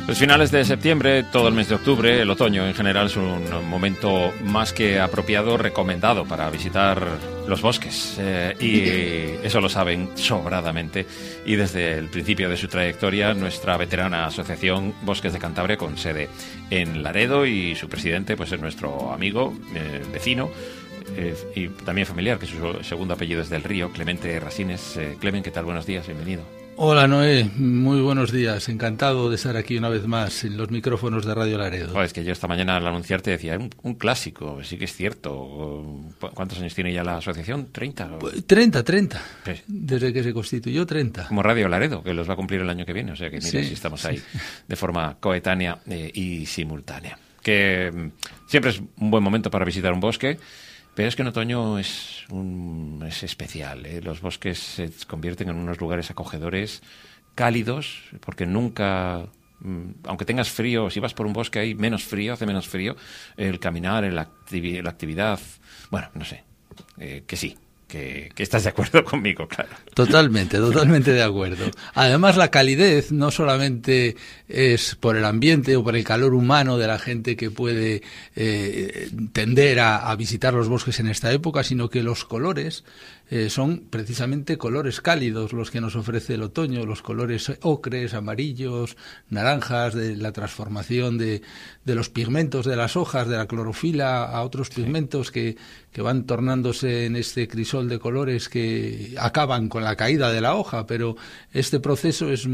Los finales de septiembre, todo el mes de octubre, el otoño en general es un momento más que apropiado, recomendado para visitar los bosques. Y eso lo saben sobradamente. Y desde el principio de su trayectoria, nuestra veterana asociación Bosques de Cantabria, con sede en Laredo, y su presidente pues es nuestro amigo, vecino, y también familiar, que su segundo apellido es del Río, Clemente Rasines. Clemen, ¿qué tal? Buenos días, bienvenido. Hola Noé, muy buenos días, encantado de estar aquí una vez más en los micrófonos de Radio Laredo. Joder, es que yo esta mañana al anunciarte decía, un clásico, sí que es cierto. ¿Cuántos años tiene ya la asociación? ¿30? 30, sí. Desde que se constituyó 30. Como Radio Laredo, que los va a cumplir el año que viene, o sea que mira, si estamos ahí de forma coetánea y simultánea. Que siempre es un buen momento para visitar un bosque. Pero es que en otoño es especial, ¿eh? Los bosques se convierten en unos lugares acogedores, cálidos, porque nunca, aunque tengas frío, si vas por un bosque hay menos frío, hace menos frío, el caminar, la actividad, bueno, no sé, que sí. Que estás de acuerdo conmigo, claro. Totalmente de acuerdo. Además, la calidez no solamente es por el ambiente o por el calor humano de la gente que puede tender a visitar los bosques en esta época, sino que los colores son precisamente colores cálidos los que nos ofrece el otoño, los colores ocres, amarillos, naranjas, de la transformación de los pigmentos de las hojas, de la clorofila a otros pigmentos que van tornándose en este crisol de colores que acaban con la caída de la hoja, pero este proceso es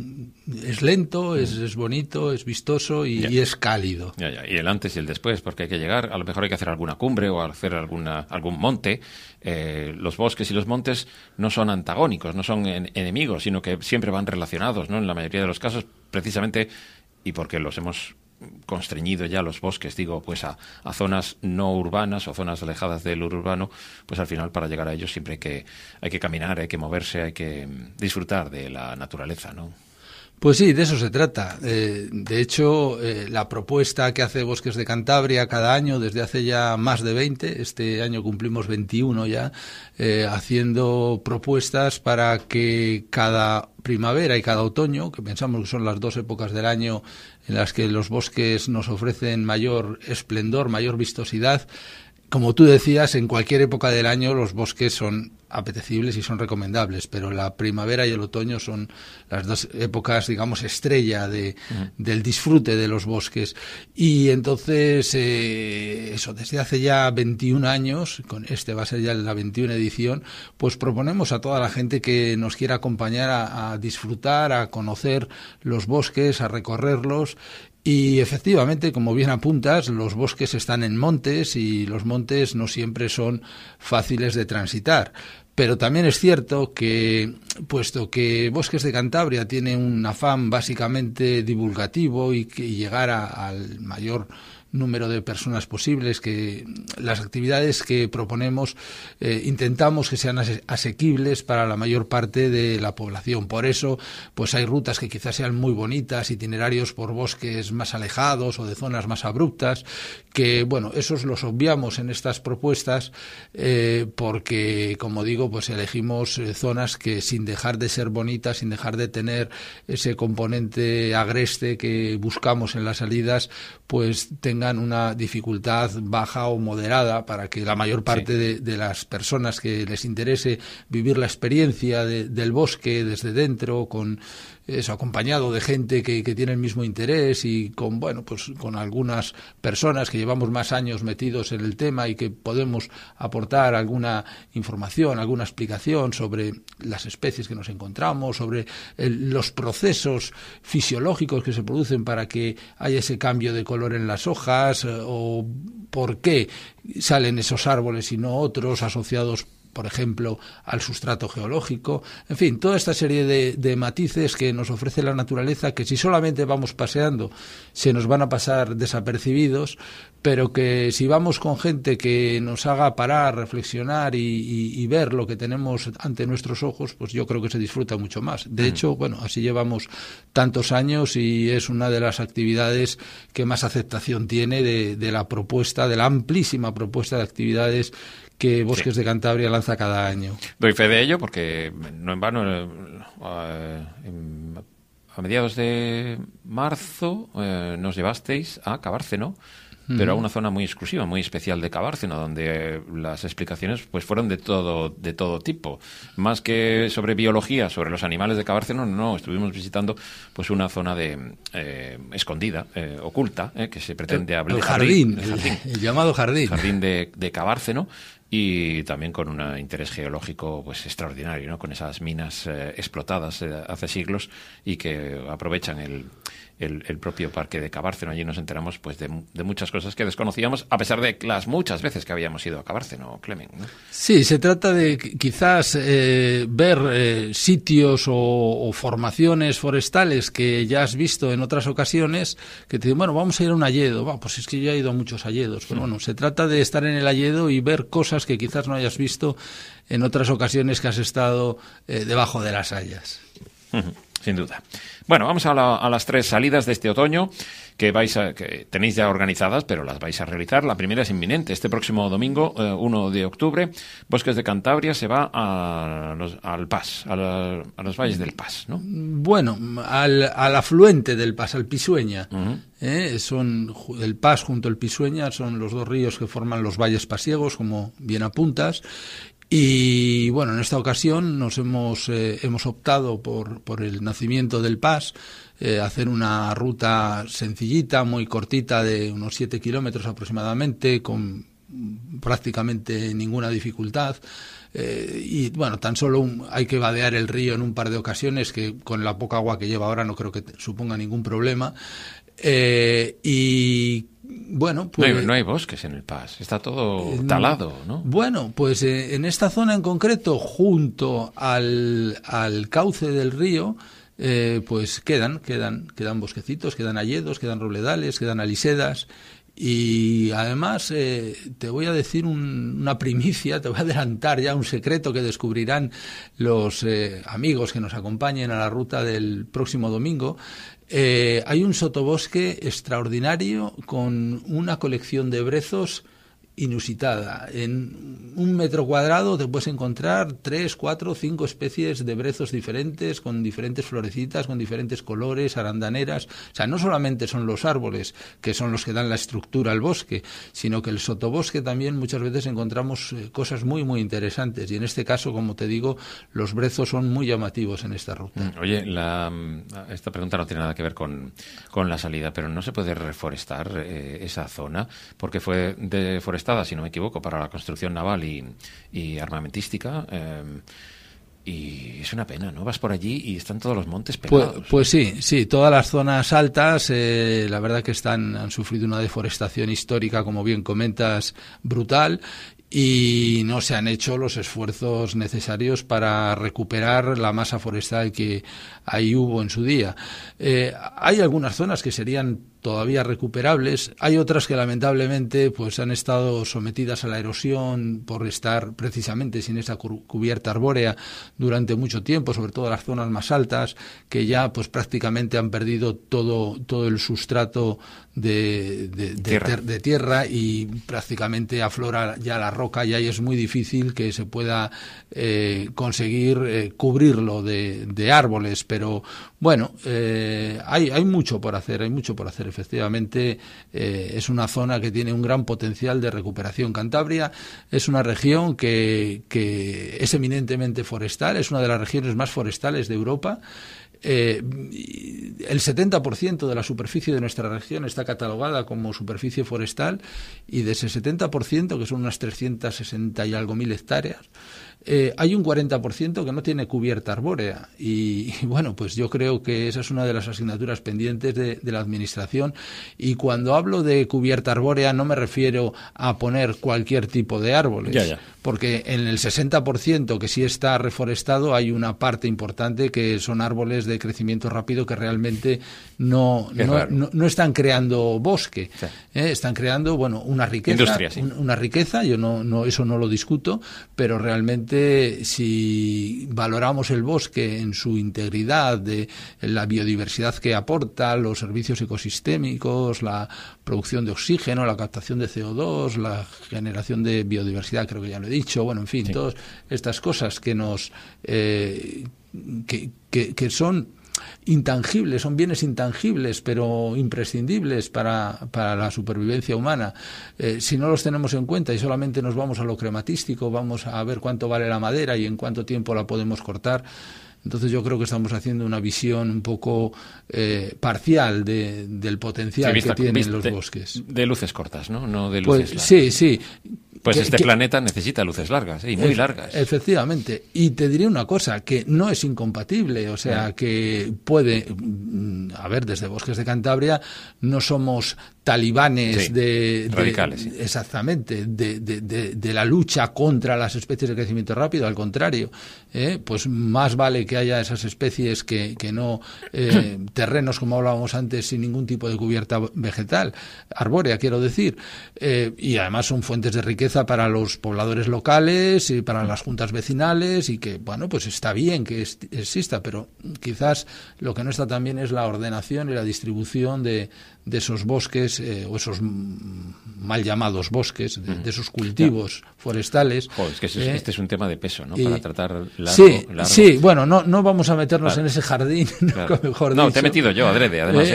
lento, es bonito, es vistoso y es cálido. Y el antes y el después, porque hay que llegar, a lo mejor hay que hacer alguna cumbre o hacer algún monte. Los bosques y los montes no son antagónicos, no son enemigos, sino que siempre van relacionados, ¿no? En la mayoría de los casos, precisamente, y porque los hemos constreñido ya los bosques, digo, pues a zonas no urbanas o zonas alejadas del urbano, pues al final para llegar a ellos siempre hay que caminar, hay que moverse, hay que disfrutar de la naturaleza, ¿no? Pues sí, de eso se trata. De hecho, la propuesta que hace Bosques de Cantabria cada año, desde hace ya más de 20, este año cumplimos 21 ya, haciendo propuestas para que cada primavera y cada otoño, que pensamos que son las dos épocas del año en las que los bosques nos ofrecen mayor esplendor, mayor vistosidad, como tú decías, en cualquier época del año los bosques son apetecibles y son recomendables, pero la primavera y el otoño son las dos épocas, digamos, estrella del disfrute de los bosques. Y entonces, desde hace ya 21 años, con este va a ser ya la 21 edición, pues proponemos a toda la gente que nos quiera acompañar a disfrutar, a conocer los bosques, a recorrerlos. Y efectivamente, como bien apuntas, los bosques están en montes y los montes no siempre son fáciles de transitar. Pero también es cierto que, puesto que Bosques de Cantabria tiene un afán básicamente divulgativo y que llegar al mayor número de personas posibles, que las actividades que proponemos intentamos que sean asequibles para la mayor parte de la población. Por eso, pues hay rutas que quizás sean muy bonitas, itinerarios por bosques más alejados o de zonas más abruptas, que bueno, esos los obviamos en estas propuestas porque, como digo, pues elegimos zonas que, sin dejar de ser bonitas, sin dejar de tener ese componente agreste que buscamos en las salidas, pues tengan una dificultad baja o moderada para que la mayor parte de las personas que les interese vivir la experiencia del bosque desde dentro, con eso, acompañado de gente que tiene el mismo interés y con algunas personas que llevamos más años metidos en el tema y que podemos aportar alguna información, alguna explicación sobre las especies que nos encontramos, sobre los procesos fisiológicos que se producen para que haya ese cambio de color en las hojas, o por qué salen esos árboles y no otros asociados, por ejemplo, al sustrato geológico. En fin, toda esta serie de matices que nos ofrece la naturaleza, que si solamente vamos paseando se nos van a pasar desapercibidos, pero que si vamos con gente que nos haga parar, reflexionar y ver lo que tenemos ante nuestros ojos, pues yo creo que se disfruta mucho más. De hecho, bueno, así llevamos tantos años y es una de las actividades que más aceptación tiene de la propuesta, de la amplísima propuesta de actividades que Bosques de Cantabria lanza cada año. Doy fe de ello porque no en vano a mediados de marzo nos llevasteis a Cabárceno, pero a una zona muy exclusiva, muy especial de Cabárceno, donde las explicaciones pues fueron de todo tipo. Más que sobre biología, sobre los animales de Cabárceno, no, estuvimos visitando pues una zona de escondida, oculta, que se pretende abrir. El jardín. El llamado jardín. Jardín de Cabárceno. Y también con un interés geológico pues extraordinario, ¿no? Con esas minas explotadas hace siglos y que aprovechan el propio parque de Cabárceno. Allí nos enteramos pues de muchas cosas que desconocíamos, a pesar de las muchas veces que habíamos ido a Cabárceno, Clemen, ¿no? Sí, se trata de quizás ver sitios o formaciones forestales que ya has visto en otras ocasiones, que te dicen, bueno, vamos a ir a un hayedo. Pues es que yo he ido a muchos hayedos. Pero bueno, se trata de estar en el hayedo y ver cosas que quizás no hayas visto en otras ocasiones que has estado debajo de las hayas. Sin duda. Bueno, vamos a las 3 salidas de este otoño que tenéis ya organizadas, pero las vais a realizar. La primera es inminente. Este próximo domingo, 1 de octubre, Bosques de Cantabria se va al Pas, a los valles del Pas, ¿no? Bueno, al afluente del Pas, al Pisueña. Son el Pas junto al Pisueña, son los dos ríos que forman los valles pasiegos, como bien apuntas. Y bueno, en esta ocasión nos hemos optado por el nacimiento del Pas, hacer una ruta sencillita, muy cortita, de unos 7 kilómetros aproximadamente, con prácticamente ninguna dificultad. Y bueno, tan solo hay que vadear el río en un par de ocasiones, que con la poca agua que lleva ahora no creo que suponga ningún problema. Y bueno, pues no hay bosques en el Pas, está todo talado, ¿no? Bueno, pues en esta zona en concreto, junto al cauce del río, pues quedan bosquecitos, quedan hayedos, quedan robledales, quedan alisedas. Y además te voy a decir una primicia, te voy a adelantar ya un secreto que descubrirán los amigos que nos acompañen a la ruta del próximo domingo. Hay un sotobosque extraordinario con una colección de brezos inusitada. En 1 metro cuadrado te puedes encontrar 3, 4, 5 especies de brezos diferentes, con diferentes florecitas, con diferentes colores, arandaneras. O sea, no solamente son los árboles, que son los que dan la estructura al bosque, sino que el sotobosque también muchas veces encontramos cosas muy, muy interesantes. Y en este caso, como te digo, los brezos son muy llamativos en esta ruta. Oye, esta pregunta no tiene nada que ver con la salida, pero ¿no se puede reforestar esa zona? Porque fue deforestada, si no me equivoco, para la construcción naval y armamentística. Y es una pena, ¿no? Vas por allí y están todos los montes pelados. Pues sí, todas las zonas altas, la verdad que han sufrido una deforestación histórica, como bien comentas, brutal. Y no se han hecho los esfuerzos necesarios para recuperar la masa forestal que ahí hubo en su día. Hay algunas zonas que serían todavía recuperables, hay otras que lamentablemente pues han estado sometidas a la erosión por estar precisamente sin esa cubierta arbórea durante mucho tiempo, sobre todo las zonas más altas, que ya pues prácticamente han perdido todo el sustrato de tierra y prácticamente aflora ya la roca, y ahí es muy difícil que se pueda conseguir cubrirlo de árboles, pero bueno, hay mucho por hacer, efectivamente. Es una zona que tiene un gran potencial de recuperación. Cantabria es una región que es eminentemente forestal, es una de las regiones más forestales de Europa. El 70% de la superficie de nuestra región está catalogada como superficie forestal, y de ese 70%, que son unas 360 y algo mil hectáreas, hay un 40% que no tiene cubierta arbórea. Y bueno, pues yo creo que esa es una de las asignaturas pendientes de la Administración. Y cuando hablo de cubierta arbórea no me refiero a poner cualquier tipo de árboles, porque en el 60% que sí está reforestado hay una parte importante que son árboles de crecimiento rápido que realmente no están creando bosque, sí. Están creando una riqueza. Industria, sí. Una riqueza, yo eso no lo discuto, pero realmente si valoramos el bosque en su integridad, de la biodiversidad que aporta, los servicios ecosistémicos, la producción de oxígeno, la captación de CO2, la generación de biodiversidad, creo que ya lo he dicho, en fin, sí. Todas estas cosas que nos que son intangibles, son bienes intangibles, pero imprescindibles para la supervivencia humana. Si no los tenemos en cuenta y solamente nos vamos a lo crematístico, vamos a ver cuánto vale la madera y en cuánto tiempo la podemos cortar, entonces yo creo que estamos haciendo una visión un poco parcial del potencial que tienen los bosques. De luces cortas, ¿no? No de luces largas. Sí. Pues planeta necesita luces largas, y muy largas. Efectivamente. Y te diré una cosa, que no es incompatible, o sea, que puede... A ver, desde Bosques de Cantabria no somos talibanes radicales. Sí. Exactamente, de la lucha contra las especies de crecimiento rápido, al contrario. Pues más vale que haya esas especies que no terrenos, como hablábamos antes, sin ningún tipo de cubierta vegetal, arbórea, quiero decir. Y además son fuentes de riqueza para los pobladores locales y para las juntas vecinales, y que, bueno, pues está bien que exista, pero quizás lo que no está tan bien es la ordenación y la distribución de esos bosques, o esos mal llamados bosques, de esos cultivos forestales. Joder, es que este es un tema de peso, ¿no? Para tratar largo. Sí, bueno, no vamos a meternos en ese jardín, claro. Mejor dicho. No, te he metido yo, adrede, además.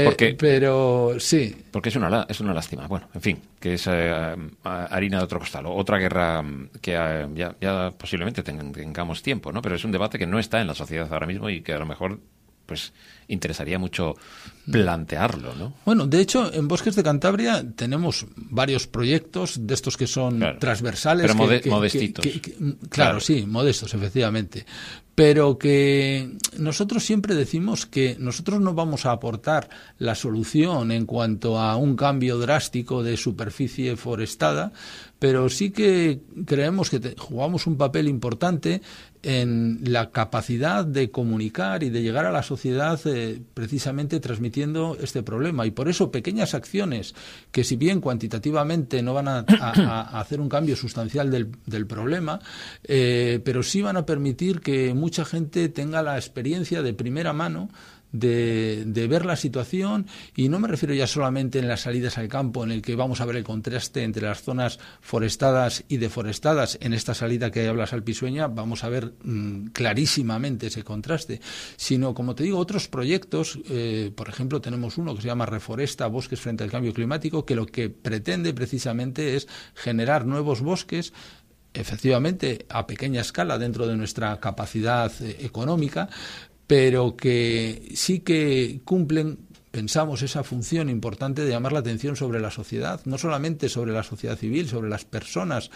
Pero sí. Porque es una lástima. Bueno, en fin, que es harina de otro costal. Otra guerra que ya posiblemente tengamos tiempo, ¿no? Pero es un debate que no está en la sociedad ahora mismo y que a lo mejor pues interesaría mucho plantearlo, ¿no? Bueno, de hecho, en Bosques de Cantabria tenemos varios proyectos de estos que son transversales. Pero modestitos. Claro, sí, modestos, efectivamente. Pero que nosotros siempre decimos que nosotros no vamos a aportar la solución en cuanto a un cambio drástico de superficie forestada, pero sí que creemos que jugamos un papel importante en la capacidad de comunicar y de llegar a la sociedad precisamente transmitiendo este problema. Y por eso pequeñas acciones que, si bien cuantitativamente no van a hacer un cambio sustancial del problema, pero sí van a permitir que mucha gente tenga la experiencia de primera mano de ver la situación, y no me refiero ya solamente en las salidas al campo, en el que vamos a ver el contraste entre las zonas forestadas y deforestadas. En esta salida que habla Salpisueña vamos a ver clarísimamente ese contraste, sino, como te digo, otros proyectos. Por ejemplo, tenemos uno que se llama Reforesta, Bosques frente al cambio climático, que lo que pretende precisamente es generar nuevos bosques, efectivamente a pequeña escala dentro de nuestra capacidad económica, pero que sí que cumplen, pensamos, esa función importante de llamar la atención sobre la sociedad, no solamente sobre la sociedad civil, sobre las personas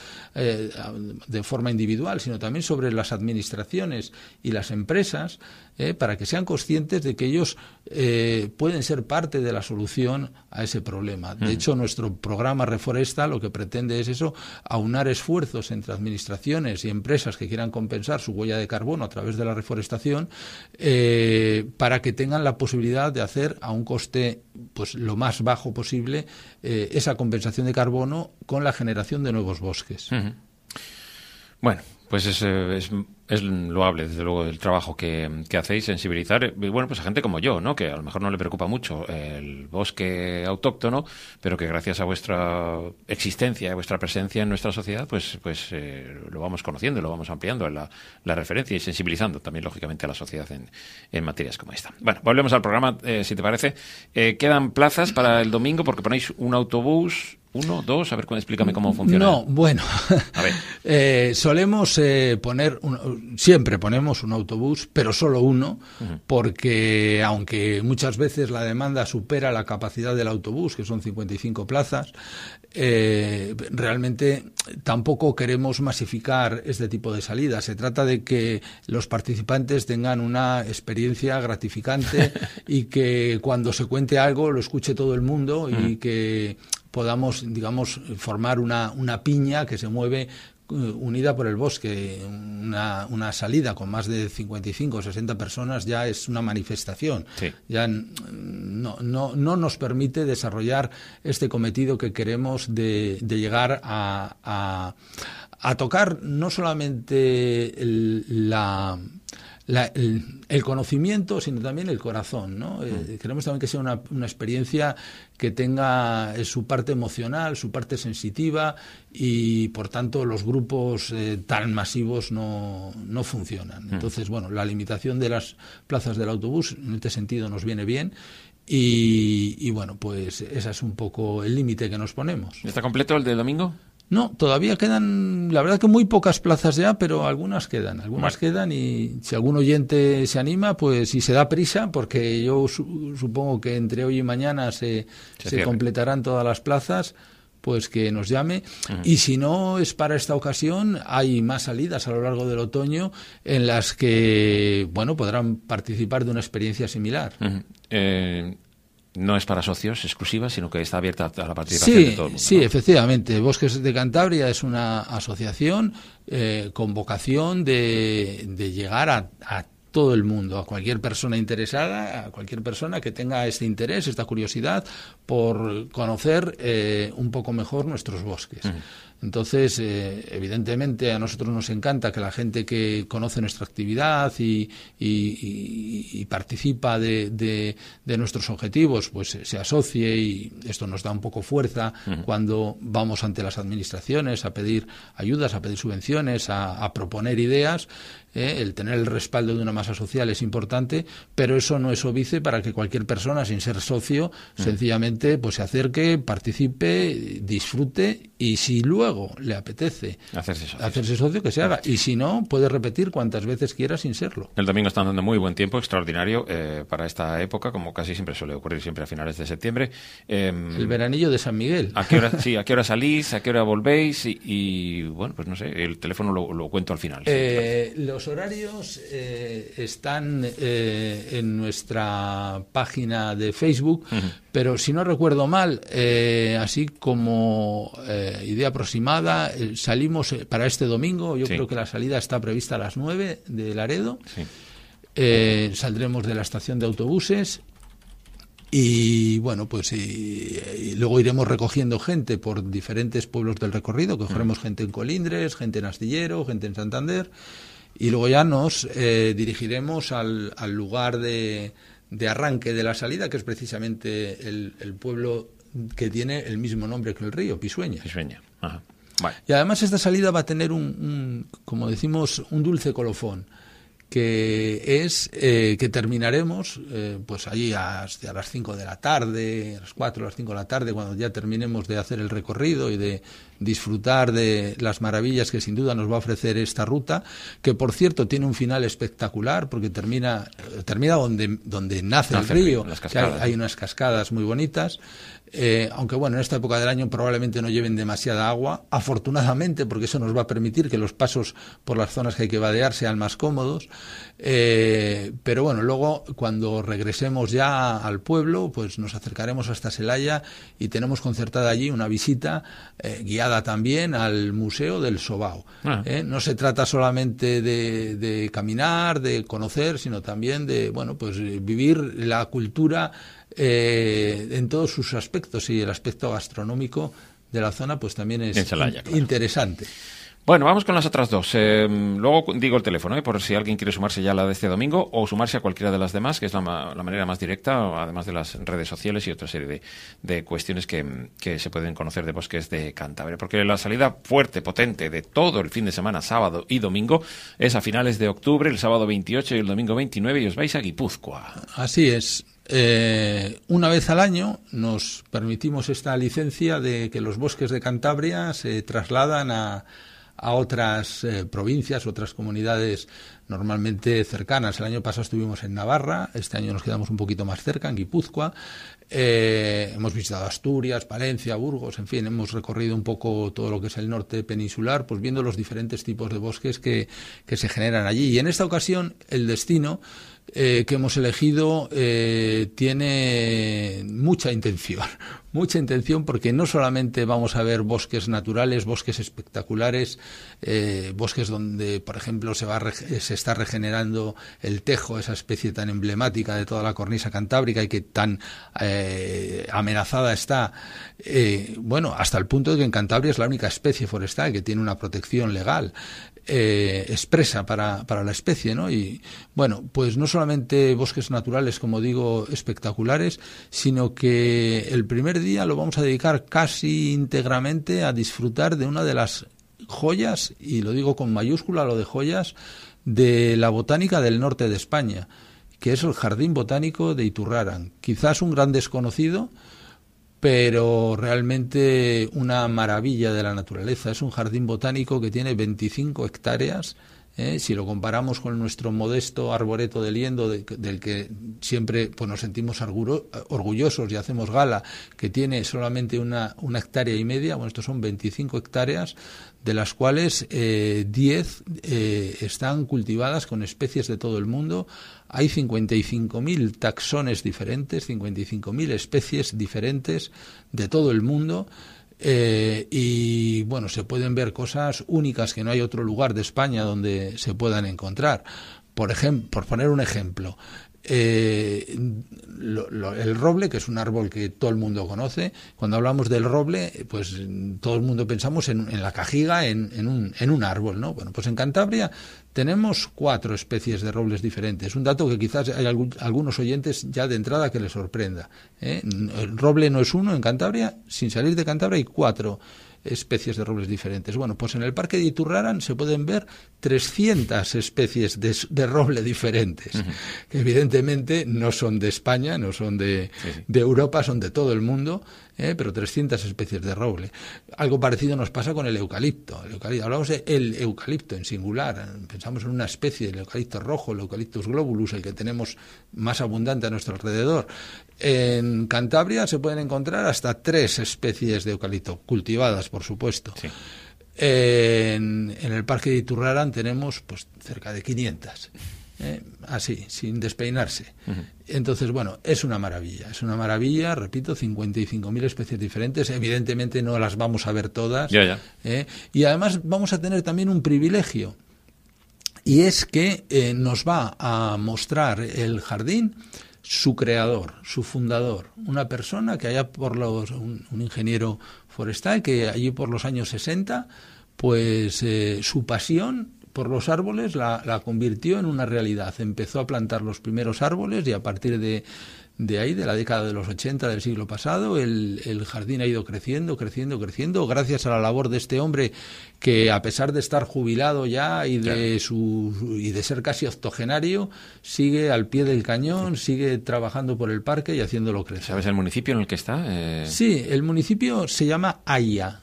de forma individual, sino también sobre las administraciones y las empresas, para que sean conscientes de que ellos pueden ser parte de la solución a ese problema. De hecho, nuestro programa Reforesta lo que pretende es eso, aunar esfuerzos entre administraciones y empresas que quieran compensar su huella de carbono a través de la reforestación, para que tengan la posibilidad de hacer a un coste pues lo más bajo posible esa compensación de carbono con la generación de nuevos bosques. Bueno, pues es loable, desde luego, el trabajo que hacéis, sensibilizar, bueno, pues a gente como yo, ¿no? Que a lo mejor no le preocupa mucho el bosque autóctono, pero que gracias a vuestra existencia, a vuestra presencia en nuestra sociedad, pues lo vamos conociendo, lo vamos ampliando en la referencia y sensibilizando también, lógicamente, a la sociedad en materias como esta. Bueno, volvemos al programa, si te parece. Quedan plazas para el domingo porque ponéis un autobús... 1, 2, a ver, explícame cómo funciona. No, bueno, a ver. Solemos poner, siempre ponemos un autobús, pero solo uno, porque aunque muchas veces la demanda supera la capacidad del autobús, que son 55 plazas, realmente tampoco queremos masificar este tipo de salidas. Se trata de que los participantes tengan una experiencia gratificante y que cuando se cuente algo lo escuche todo el mundo y que podamos, digamos, formar una piña que se mueve unida por el bosque. Una salida con más de 55 o 60 personas ya es una manifestación. Sí. Ya no nos permite desarrollar este cometido que queremos de llegar a tocar no solamente la el conocimiento, sino también el corazón, ¿no? Queremos también que sea una experiencia que tenga su parte emocional, su parte sensitiva, y por tanto los grupos tan masivos no funcionan. Entonces, bueno, la limitación de las plazas del autobús en este sentido nos viene bien. Y bueno, pues ese es un poco el límite que nos ponemos. ¿Está completo el de domingo? No, todavía quedan, la verdad que muy pocas plazas ya, pero algunas quedan, y si algún oyente se anima, pues y se da prisa, porque yo supongo que entre hoy y mañana se completarán todas las plazas, pues que nos llame. Y si no es para esta ocasión, hay más salidas a lo largo del otoño en las que, bueno, podrán participar de una experiencia similar. No es para socios exclusiva, sino que está abierta a la participación de todo el mundo. Sí, ¿no? Efectivamente. Bosques de Cantabria es una asociación con vocación de llegar a todo el mundo, a cualquier persona interesada, a cualquier persona que tenga este interés, esta curiosidad por conocer un poco mejor nuestros bosques. Entonces, evidentemente, a nosotros nos encanta que la gente que conoce nuestra actividad y participa de nuestros objetivos, pues se asocie, y esto nos da un poco fuerza cuando vamos ante las administraciones a pedir ayudas, a pedir subvenciones, a proponer ideas. El tener el respaldo de una masa social es importante, pero eso no es óbice para que cualquier persona, sin ser socio, sencillamente pues se acerque, participe, disfrute, y si luego le apetece hacerse socio, que se haga, y si no, puede repetir cuantas veces quiera sin serlo. El domingo están dando muy buen tiempo, extraordinario para esta época, como casi siempre suele ocurrir, siempre a finales de septiembre. El veranillo de San Miguel. ¿A qué hora salís? ¿A qué hora volvéis? Y bueno, pues no sé, el teléfono lo cuento al final. Los horarios están en nuestra página de Facebook, pero si no recuerdo mal, así como idea aproximada, salimos para este domingo. Yo creo que la salida está prevista a las 9 de Laredo. Saldremos de la estación de autobuses. Y bueno, pues y luego iremos recogiendo gente por diferentes pueblos del recorrido. Cogeremos gente en Colindres, gente en Astillero, gente en Santander. Y luego ya nos dirigiremos al lugar de arranque de la salida, que es precisamente el pueblo que tiene el mismo nombre que el río, Pisueña. Ajá. Vale. Y además esta salida va a tener como decimos, un dulce colofón, que es que terminaremos pues allí hacia las 5 de la tarde, a las 4 o las 5 de la tarde, cuando ya terminemos de hacer el recorrido y de disfrutar de las maravillas que sin duda nos va a ofrecer esta ruta, que por cierto tiene un final espectacular, porque termina donde nace el río, que hay unas cascadas muy bonitas. Aunque bueno, en esta época del año probablemente no lleven demasiada agua, afortunadamente, porque eso nos va a permitir que los pasos por las zonas que hay que vadear sean más cómodos. Pero bueno, luego cuando regresemos ya al pueblo, pues nos acercaremos hasta Celaya y tenemos concertada allí una visita guiada también al Museo del Sobao. No se trata solamente de caminar, de conocer, sino también de, bueno, pues vivir la cultura en todos sus aspectos, y el aspecto gastronómico de la zona pues también es Celaya, interesante. Bueno, vamos con las otras dos. Luego digo el teléfono, por si alguien quiere sumarse ya a la de este domingo o sumarse a cualquiera de las demás, que es la manera más directa, además de las redes sociales y otra serie de cuestiones que se pueden conocer de Bosques de Cantabria. Porque la salida fuerte, potente de todo el fin de semana, sábado y domingo, es a finales de octubre, el sábado 28 y el domingo 29, y os vais a Guipúzcoa. Así es. Una vez al año nos permitimos esta licencia de que los Bosques de Cantabria se trasladan a otras provincias, otras comunidades normalmente cercanas. El año pasado estuvimos en Navarra, este año nos quedamos un poquito más cerca, en Guipúzcoa. Hemos visitado Asturias, Palencia, Burgos, en fin, hemos recorrido un poco todo lo que es el norte peninsular, pues viendo los diferentes tipos de bosques que se generan allí. Y en esta ocasión el destino que hemos elegido tiene mucha intención, porque no solamente vamos a ver bosques naturales, bosques espectaculares, bosques donde, por ejemplo, se está regenerando el tejo, esa especie tan emblemática de toda la cornisa cantábrica y que tan amenazada está, bueno, hasta el punto de que en Cantabria es la única especie forestal que tiene una protección legal. expresa para la especie, ¿no? Y bueno, pues no solamente bosques naturales, como digo, espectaculares, sino que el primer día lo vamos a dedicar casi íntegramente a disfrutar de una de las joyas, y lo digo con mayúscula, lo de joyas, de la botánica del norte de España, que es el Jardín Botánico de Iturraran. Quizás un gran desconocido, pero realmente una maravilla de la naturaleza. Es un jardín botánico que tiene 25 hectáreas. Si lo comparamos con nuestro modesto arboreto de Liendo, del que siempre pues nos sentimos orgullosos y hacemos gala, que tiene solamente una hectárea y media, bueno, estos son 25 hectáreas, de las cuales 10 están cultivadas con especies de todo el mundo. Hay 55.000 taxones diferentes, 55.000 especies diferentes de todo el mundo. Y bueno, se pueden ver cosas únicas que no hay otro lugar de España donde se puedan encontrar. Por poner un ejemplo, el roble, que es un árbol que todo el mundo conoce. Cuando hablamos del roble, pues todo el mundo pensamos en la cajiga, en un árbol, ¿no? Bueno, pues en Cantabria tenemos 4 especies de robles diferentes. Un dato que quizás hay algunos oyentes ya de entrada que les sorprenda. El roble no es uno en Cantabria, sin salir de Cantabria hay 4 especies de robles diferentes. Bueno, pues en el Parque de Iturraran se pueden ver 300 especies de roble diferentes, que evidentemente no son de España, no son de Europa, son de todo el mundo, pero 300 especies de roble. Algo parecido nos pasa con el eucalipto. Hablamos de el eucalipto en singular, pensamos en una especie del eucalipto rojo, el Eucalyptus globulus, el que tenemos más abundante a nuestro alrededor. En Cantabria se pueden encontrar hasta 3 especies de eucalipto, cultivadas, por supuesto. Sí. En el Parque de Iturraran tenemos pues cerca de 500. Así, sin despeinarse. Entonces, bueno, es una maravilla, repito, 55.000 especies diferentes. Evidentemente no las vamos a ver todas. Y además vamos a tener también un privilegio, y es que nos va a mostrar el jardín su creador, su fundador, una persona que allá por un ingeniero forestal que allí por los años 60, pues su pasión por los árboles la convirtió en una realidad. Empezó a plantar los primeros árboles y a partir de ahí, de la década de los 80 del siglo pasado, el jardín ha ido creciendo, gracias a la labor de este hombre que, a pesar de estar jubilado ya y de ser casi octogenario, sigue al pie del cañón, sigue trabajando por el parque y haciéndolo crecer. ¿Sabes el municipio en el que está? Sí, el municipio se llama Haya.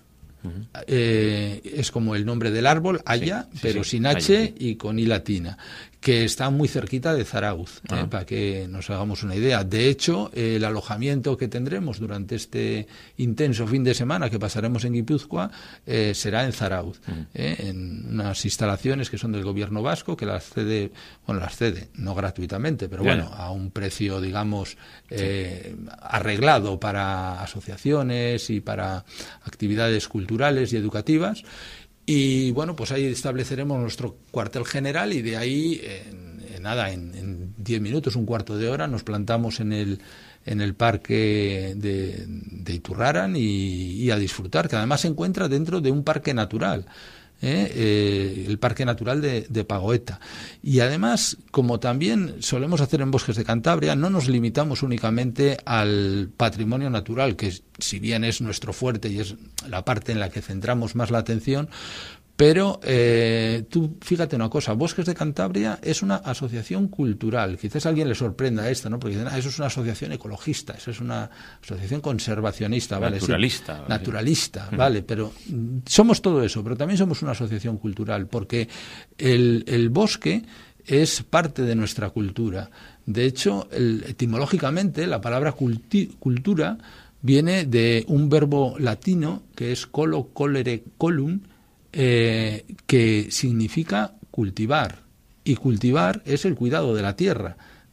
Es como el nombre del árbol, Haya, pero sin H Haya, y con I latina, que está muy cerquita de Zarauz, para que nos hagamos una idea. De hecho, el alojamiento que tendremos durante este intenso fin de semana que pasaremos en Guipúzcoa será en Zarauz, en unas instalaciones que son del gobierno vasco, que las cede no gratuitamente, pero bueno, a un precio, digamos, arreglado para asociaciones y para actividades culturales y educativas. Y bueno, pues ahí estableceremos nuestro cuartel general y de ahí, en 10 minutos, un cuarto de hora, nos plantamos en el parque de Iturraran y a disfrutar, que además se encuentra dentro de un parque natural. El Parque Natural de Pagoeta. Y además, como también solemos hacer en Bosques de Cantabria, no nos limitamos únicamente al patrimonio natural, que si bien es nuestro fuerte y es la parte en la que centramos más la atención, pero tú fíjate una cosa, Bosques de Cantabria es una asociación cultural. Quizás a alguien le sorprenda esto, ¿no? Porque dicen, eso es una asociación ecologista, eso es una asociación conservacionista, ¿vale? Naturalista. Sí, naturalista, ¿vale? Pero somos todo eso, pero también somos una asociación cultural, porque el bosque es parte de nuestra cultura. De hecho, etimológicamente, la palabra cultura viene de un verbo latino que es colo, colere, colum, que significa cultivar, y cultivar es el cuidado de la tierra.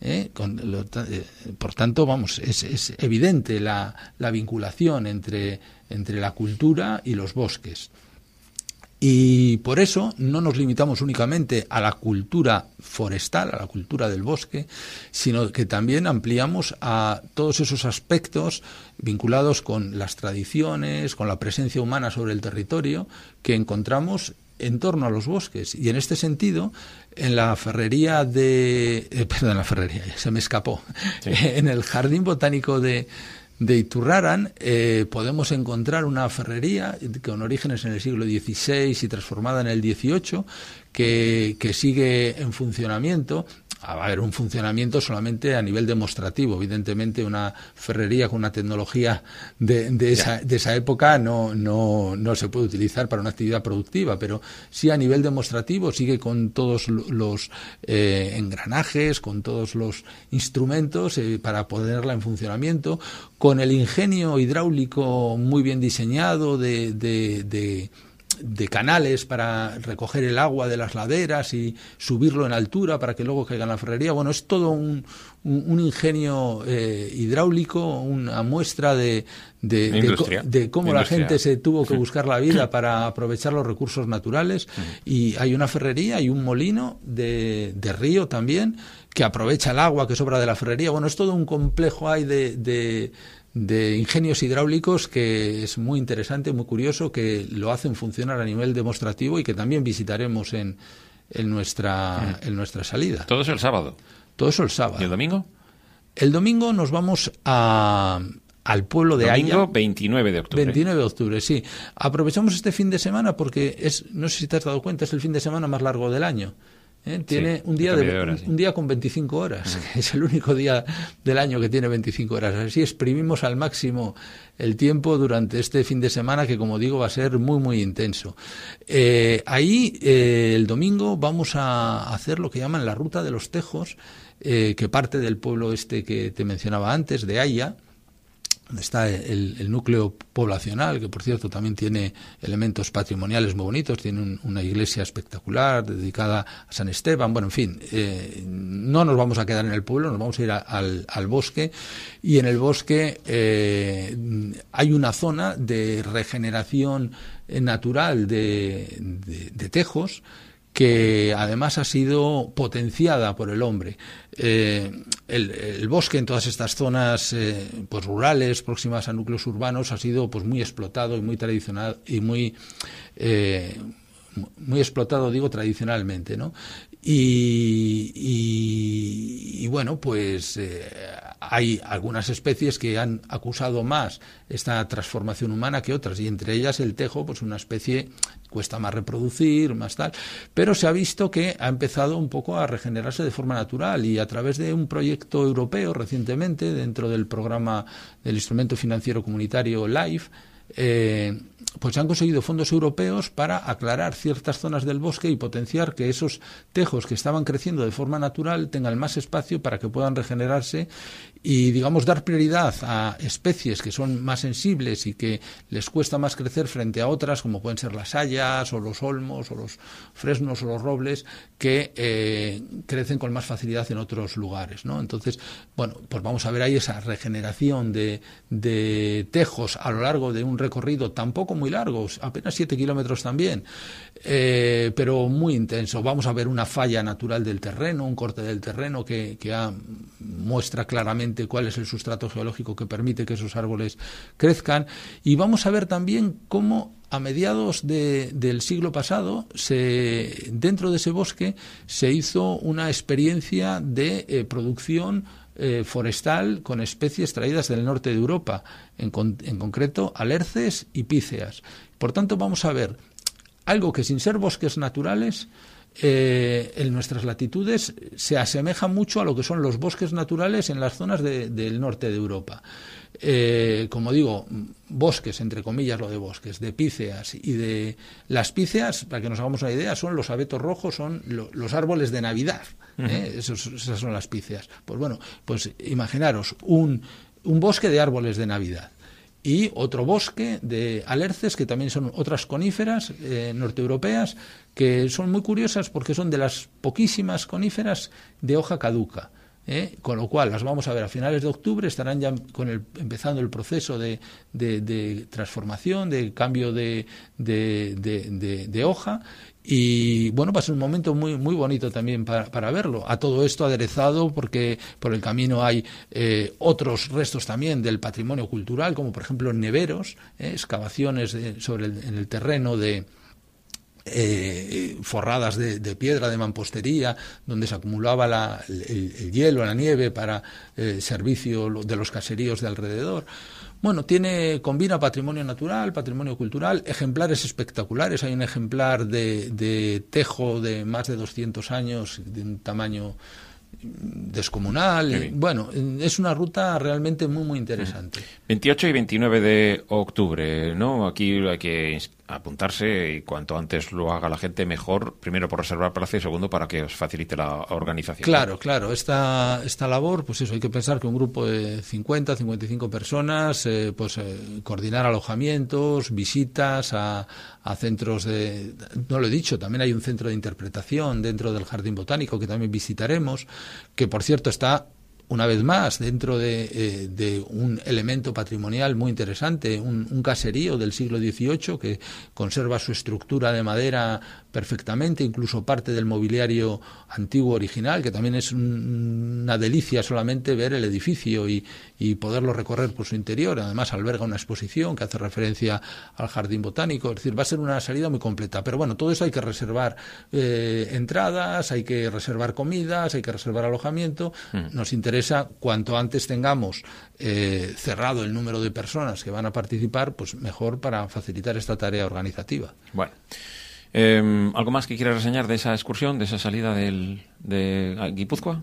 Por tanto, vamos, es evidente la vinculación entre la cultura y los bosques. Y por eso no nos limitamos únicamente a la cultura forestal, a la cultura del bosque, sino que también ampliamos a todos esos aspectos vinculados con las tradiciones, con la presencia humana sobre el territorio, que encontramos en torno a los bosques. Y en este sentido, en la ferrería se me escapó, sí. En el Jardín Botánico de Iturraran podemos encontrar una ferrería con orígenes en el siglo XVI y transformada en el XVIII que sigue en funcionamiento. Va a haber un funcionamiento solamente a nivel demostrativo. Evidentemente, una ferrería con una tecnología de esa época no se puede utilizar para una actividad productiva, pero sí a nivel demostrativo sigue con todos los engranajes, con todos los instrumentos para ponerla en funcionamiento, con el ingenio hidráulico muy bien diseñado de canales para recoger el agua de las laderas y subirlo en altura para que luego caiga en la ferrería. Bueno, es todo un ingenio hidráulico, una muestra de cómo la gente se tuvo que buscar la vida para aprovechar los recursos naturales. Y hay una ferrería y un molino de río también que aprovecha el agua que sobra de la ferrería. Bueno, es todo un complejo ahí de ingenios hidráulicos que es muy interesante, muy curioso, que lo hacen funcionar a nivel demostrativo y que también visitaremos en nuestra salida. ¿Todo eso el sábado? Todo eso el sábado. ¿Y el domingo? El domingo nos vamos al pueblo de Aya. Domingo 29 de octubre. 29 de octubre, sí. Aprovechamos este fin de semana porque no sé si te has dado cuenta, es el fin de semana más largo del año. Tiene un día con 25 horas, que es el único día del año que tiene 25 horas. Así exprimimos al máximo el tiempo durante este fin de semana que, como digo, va a ser muy, muy intenso. Ahí, el domingo, vamos a hacer lo que llaman la Ruta de los Tejos, que parte del pueblo que te mencionaba antes, de Aya, donde está el núcleo poblacional, que por cierto también tiene elementos patrimoniales muy bonitos, tiene una iglesia espectacular dedicada a San Esteban. Bueno, en fin, no nos vamos a quedar en el pueblo, nos vamos a ir al bosque, y en el bosque hay una zona de regeneración natural de tejos que además ha sido potenciada por el hombre. El bosque en todas estas zonas pues rurales, próximas a núcleos urbanos, ha sido pues muy explotado y muy tradicional y muy explotado, digo, tradicionalmente, ¿no? Y bueno, pues hay algunas especies que han acusado más esta transformación humana que otras, y entre ellas el tejo, pues una especie cuesta más reproducir, más tal, pero se ha visto que ha empezado un poco a regenerarse de forma natural, y a través de un proyecto europeo recientemente, dentro del programa del Instrumento Financiero Comunitario LIFE, pues han conseguido fondos europeos para aclarar ciertas zonas del bosque y potenciar que esos tejos que estaban creciendo de forma natural tengan más espacio para que puedan regenerarse y, digamos, dar prioridad a especies que son más sensibles y que les cuesta más crecer frente a otras, como pueden ser las hayas o los olmos o los fresnos o los robles, que crecen con más facilidad en otros lugares, ¿no? Entonces, bueno, pues vamos a ver ahí esa regeneración de tejos a lo largo de un recorrido tampoco muy largo, apenas 7 kilómetros también, pero muy intenso. Vamos a ver una falla natural del terreno, un corte del terreno que muestra claramente cuál es el sustrato geológico que permite que esos árboles crezcan, y vamos a ver también cómo a mediados del siglo pasado, dentro de ese bosque se hizo una experiencia de producción forestal con especies traídas del norte de Europa, en concreto alerces y píceas. Por tanto, vamos a ver algo que, sin ser bosques naturales, en nuestras latitudes se asemeja mucho a lo que son los bosques naturales en las zonas del norte de Europa. Como digo, bosques, entre comillas lo de bosques, de píceas, y de las píceas, para que nos hagamos una idea, son los abetos rojos, son los árboles de Navidad, esas son las píceas. Pues bueno, pues imaginaros un bosque de árboles de Navidad y otro bosque de alerces, que también son otras coníferas norteeuropeas, que son muy curiosas porque son de las poquísimas coníferas de hoja caduca. Con lo cual las vamos a ver a finales de octubre, estarán ya empezando el proceso de transformación, de cambio de hoja, y bueno, va a ser un momento muy, muy bonito también para verlo. A todo esto aderezado porque por el camino hay otros restos también del patrimonio cultural, como por ejemplo neveros, excavaciones en el terreno forradas de piedra, de mampostería, donde se acumulaba el hielo, la nieve para servicio de los caseríos de alrededor. Bueno, combina patrimonio natural, patrimonio cultural, ejemplares espectaculares. Hay un ejemplar de tejo de más de 200 años, de un tamaño descomunal. Bueno, es una ruta realmente muy, muy interesante. 28 y 29 de octubre, ¿no? Aquí hay que apuntarse y cuanto antes lo haga la gente mejor, primero por reservar plaza y segundo para que os facilite la organización. Claro, claro. Esta labor, pues eso, hay que pensar que un grupo de 50, 55 personas, coordinar alojamientos, visitas a centros no lo he dicho, también hay un centro de interpretación dentro del Jardín Botánico que también visitaremos, que por cierto está una vez más dentro de un elemento patrimonial muy interesante, un caserío del siglo XVIII que conserva su estructura de madera perfectamente, incluso parte del mobiliario antiguo original, que también es una delicia solamente ver el edificio y poderlo recorrer por su interior. Además alberga una exposición que hace referencia al Jardín Botánico, es decir, va a ser una salida muy completa. Pero bueno, todo eso hay que reservar entradas, hay que reservar comidas, hay que reservar alojamiento. Nos interesa cuanto antes tengamos cerrado el número de personas que van a participar, pues mejor para facilitar esta tarea organizativa. Bueno, ¿algo más que quieras reseñar de esa excursión, de esa salida de Guipúzcoa?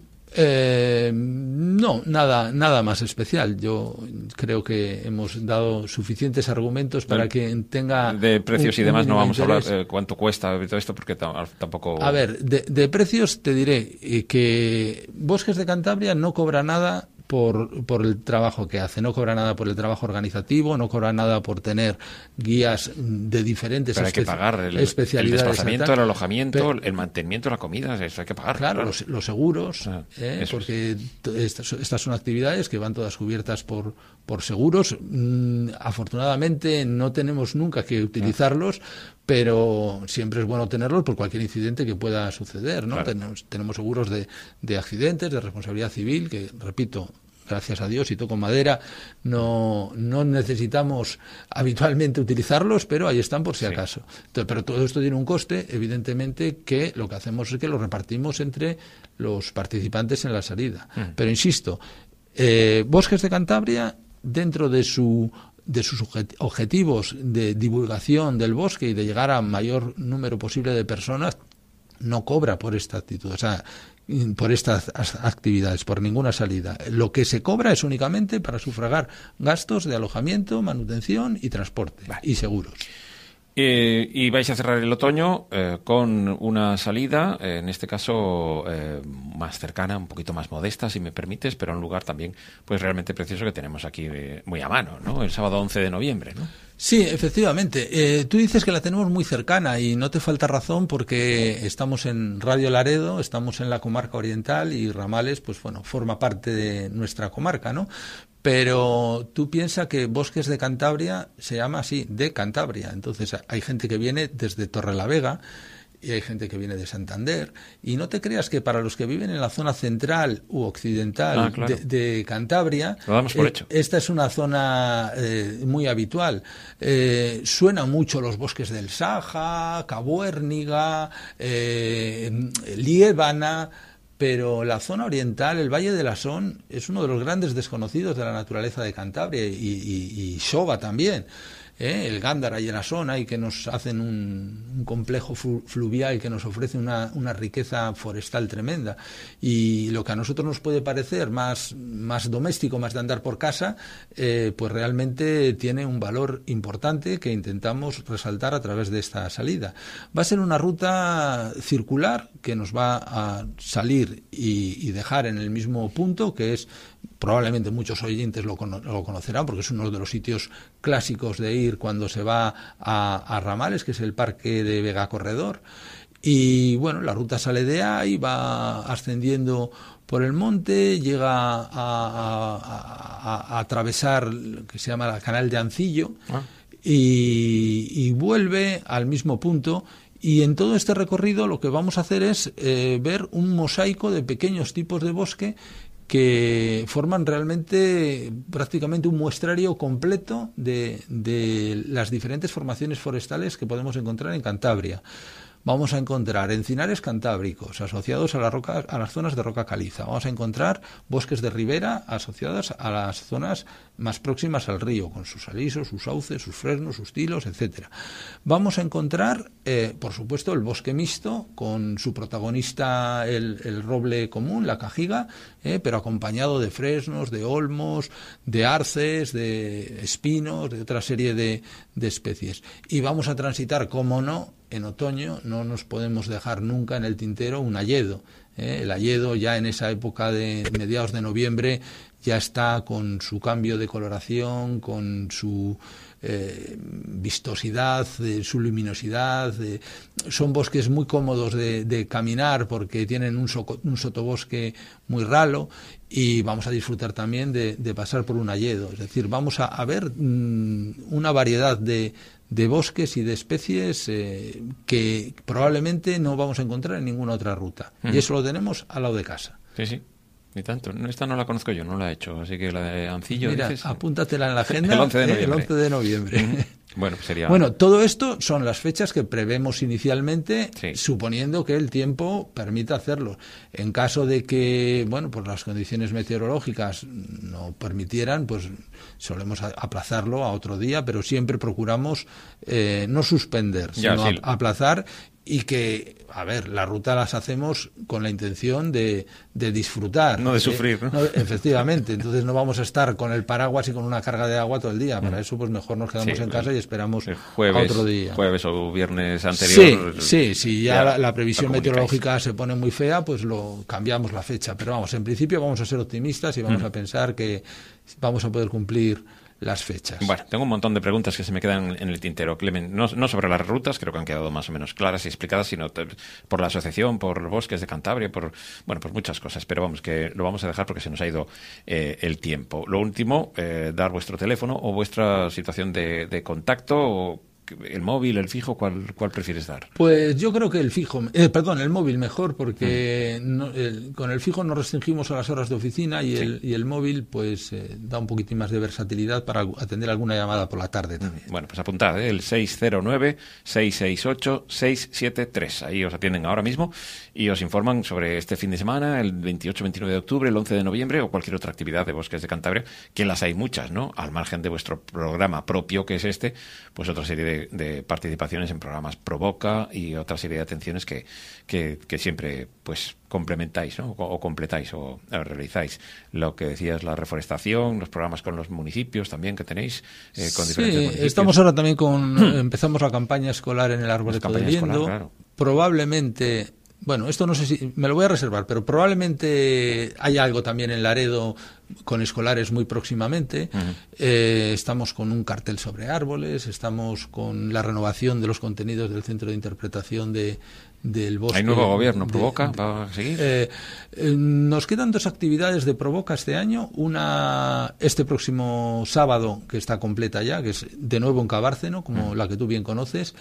No, nada más especial. Yo creo que hemos dado suficientes argumentos para que tenga... De precios y demás no vamos a hablar cuánto cuesta todo esto, porque tampoco... A ver, de precios te diré que Bosques de Cantabria no cobra nada por el trabajo que hace, no cobra nada por el trabajo organizativo, no cobra nada por tener guías de diferentes pero hay que pagar especialidades. El desplazamiento, el alojamiento, el mantenimiento, la comida, eso hay que pagar. Claro. Los seguros, porque estas son actividades que van todas cubiertas por seguros. Afortunadamente no tenemos nunca que utilizarlos, pero siempre es bueno tenerlos por cualquier incidente que pueda suceder, ¿no? Claro. Tenemos seguros de accidentes, de responsabilidad civil, que, repito, gracias a Dios y toco madera, no necesitamos habitualmente utilizarlos, pero ahí están por si acaso. Entonces, pero todo esto tiene un coste, evidentemente, que lo que hacemos es que lo repartimos entre los participantes en la salida. Pero insisto, Bosques de Cantabria, dentro de sus objetivos de divulgación del bosque y de llegar a mayor número posible de personas, no cobra por esta actitud, o sea, por estas actividades, por ninguna salida. Lo que se cobra es únicamente para sufragar gastos de alojamiento, manutención y transporte, y seguros. Y vais a cerrar el otoño con una salida, en este caso más cercana, un poquito más modesta, si me permites, pero en un lugar también pues realmente precioso que tenemos aquí muy a mano, ¿no? El sábado 11 de noviembre, ¿no? Sí, efectivamente. Tú dices que la tenemos muy cercana y no te falta razón, porque estamos en Radio Laredo, estamos en la comarca oriental y Ramales, pues bueno, forma parte de nuestra comarca, ¿no? Pero tú piensas que Bosques de Cantabria se llama así, de Cantabria. Entonces hay gente que viene desde Torrelavega y hay gente que viene de Santander. Y no te creas que para los que viven en la zona central u occidental de Cantabria, lo damos por hecho. Esta es una zona muy habitual. Suenan mucho los bosques del Saja, Cabuérniga, Liébana... Pero la zona oriental, el Valle de la Son, es uno de los grandes desconocidos de la naturaleza de Cantabria y Xova también. El Gándara y el Asona, y que nos hacen un complejo fluvial que nos ofrece una riqueza forestal tremenda. Y lo que a nosotros nos puede parecer más doméstico, más de andar por casa, pues realmente tiene un valor importante que intentamos resaltar a través de esta salida. Va a ser una ruta circular que nos va a salir y dejar en el mismo punto, que es, probablemente muchos oyentes lo conocerán, porque es uno de los sitios clásicos de ir cuando se va a Ramales, que es el Parque de Vega Corredor. Y bueno, la ruta sale de ahí, va ascendiendo por el monte, llega a atravesar lo que se llama el Canal de Ancillo, y vuelve al mismo punto. Y en todo este recorrido lo que vamos a hacer es ver un mosaico de pequeños tipos de bosque que forman realmente prácticamente un muestrario completo de las diferentes formaciones forestales que podemos encontrar en Cantabria. Vamos a encontrar encinares cantábricos asociados a las zonas de roca caliza. Vamos a encontrar bosques de ribera asociados a las zonas más próximas al río, con sus alisos, sus sauces, sus fresnos, sus tilos, etcétera. Vamos a encontrar, por supuesto, el bosque mixto, con su protagonista el roble común, la cajiga, pero acompañado de fresnos, de olmos, de arces, de espinos, de otra serie de especies. Y vamos a transitar, cómo no, en otoño no nos podemos dejar nunca en el tintero un hayedo. El hayedo ya en esa época de mediados de noviembre ya está con su cambio de coloración, con su vistosidad, su luminosidad. Son bosques muy cómodos de caminar porque tienen un sotobosque muy ralo, y vamos a disfrutar también de pasar por un hayedo. Es decir, vamos a ver una variedad de bosques y de especies que probablemente no vamos a encontrar en ninguna otra ruta. Y eso lo tenemos al lado de casa. Sí, sí. Ni tanto. Esta no la conozco yo, no la he hecho. Así que la de Ancillo... Mira, dices, apúntatela en la agenda. El 11 de noviembre. El 11 de noviembre. Bueno, sería... Bueno, todo esto son las fechas que prevemos inicialmente, sí, suponiendo que el tiempo permita hacerlo. En caso de que, bueno, pues las condiciones meteorológicas no permitieran, pues solemos aplazarlo a otro día, pero siempre procuramos no suspender, sino sí, aplazar. Y que, a ver, la ruta las hacemos con la intención de disfrutar. No de sufrir, ¿no? Efectivamente. Entonces no vamos a estar con el paraguas y con una carga de agua todo el día. Para eso, pues mejor nos quedamos en casa y esperamos jueves, a otro día. Jueves o viernes anterior. Sí, ya la previsión meteorológica se pone muy fea, pues lo cambiamos la fecha. Pero vamos, en principio vamos a ser optimistas y vamos a pensar que vamos a poder cumplir las fechas. Bueno, tengo un montón de preguntas que se me quedan en el tintero, Clement. No sobre las rutas, creo que han quedado más o menos claras y explicadas, sino por la asociación, por Bosques de Cantabria, por muchas cosas. Pero vamos, que lo vamos a dejar porque se nos ha ido el tiempo. Lo último, dar vuestro teléfono o vuestra situación de contacto, o el móvil, el fijo, ¿cuál prefieres dar? Pues yo creo que el fijo, el móvil mejor, porque con el fijo nos restringimos a las horas de oficina y el móvil pues da un poquitín más de versatilidad para atender alguna llamada por la tarde también. Bueno, pues apuntad, el 609-668-673. Ahí os atienden ahora mismo y os informan sobre este fin de semana, el 28-29 de octubre, el 11 de noviembre o cualquier otra actividad de Bosques de Cantabria, que las hay muchas, ¿no? Al margen de vuestro programa propio, que es este, pues otra serie de participaciones en programas Provoca y otra serie de atenciones que siempre pues complementáis, ¿no? o completáis o realizáis. Lo que decías, la reforestación, los programas con los municipios también que tenéis, con diferentes municipios. Estamos ahora también empezamos la campaña escolar en el Arboleto de Liendo. Claro. Probablemente... Bueno, esto no sé si me lo voy a reservar, pero probablemente haya algo también en Laredo con escolares muy próximamente. Estamos con un cartel sobre árboles, estamos con la renovación de los contenidos del Centro de Interpretación del Bosque. ¿Hay nuevo gobierno? ¿Provoca? ¿Va a seguir? Nos quedan dos actividades de Provoca este año. Una este próximo sábado, que está completa ya, que es de nuevo en Cabárceno, como la que tú bien conoces.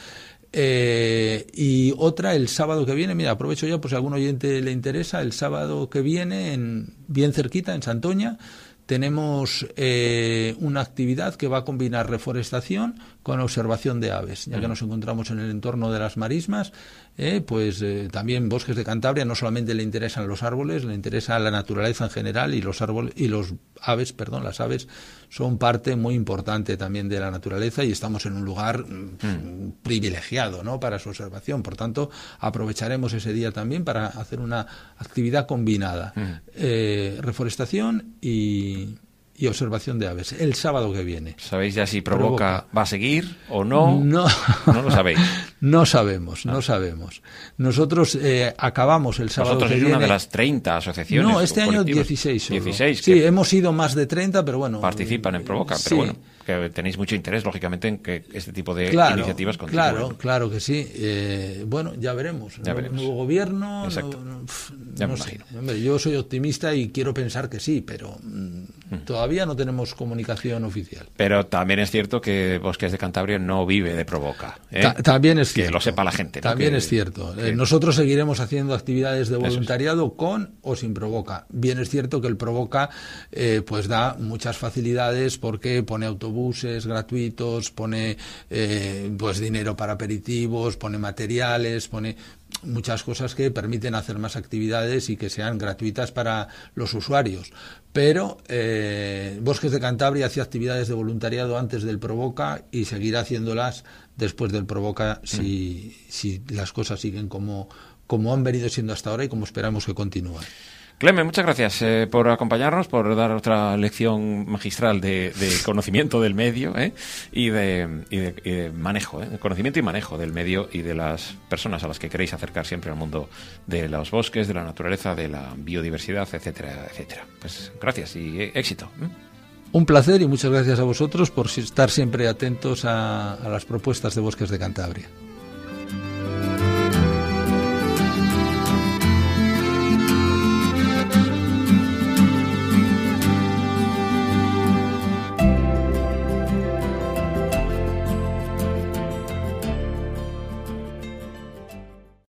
Y otra el sábado que viene, mira, aprovecho ya por si a algún oyente le interesa, el sábado que viene, bien cerquita, en Santoña, tenemos una actividad que va a combinar reforestación con observación de aves, ya que nos encontramos en el entorno de las marismas, también Bosques de Cantabria no solamente le interesan los árboles, le interesa la naturaleza en general, y las aves son parte muy importante también de la naturaleza, y estamos en un lugar privilegiado, ¿no?, para su observación. Por tanto, aprovecharemos ese día también para hacer una actividad combinada, reforestación y observación de aves, el sábado que viene. ¿Sabéis ya si Provoca va a seguir o no? No lo sabéis. No sabemos. Nosotros acabamos el sábado que viene. Vosotros sois una de las 30 asociaciones. No, este año 16 solo. 16. Sí, hemos ido más de 30, pero bueno. Participan en Provoca, pero bueno, que tenéis mucho interés, lógicamente, en que este tipo de iniciativas continúen. Claro que sí. Ya veremos. Nuevo gobierno. Exacto. No sé. Hombre, yo soy optimista y quiero pensar que sí, pero Todavía no tenemos comunicación oficial. Pero también es cierto que Bosques de Cantabria no vive de Provoca. También es cierto. Que lo sepa la gente, ¿no? También es cierto. Nosotros seguiremos haciendo actividades de voluntariado con o sin Provoca. Bien es cierto que el Provoca pues da muchas facilidades porque pone autobuses gratuitos, pone pues dinero para aperitivos, pone materiales, pone muchas cosas que permiten hacer más actividades y que sean gratuitas para los usuarios. Pero Bosques de Cantabria hacía actividades de voluntariado antes del Provoca y seguirá haciéndolas después del Provoca si las cosas siguen como han venido siendo hasta ahora y como esperamos que continúen. Clemen, muchas gracias por acompañarnos, por dar otra lección magistral de conocimiento del medio y de manejo, conocimiento y manejo del medio y de las personas a las que queréis acercar siempre al mundo de los bosques, de la naturaleza, de la biodiversidad, etcétera, etcétera. Pues gracias y éxito. Un placer y muchas gracias a vosotros por estar siempre atentos a las propuestas de Bosques de Cantabria.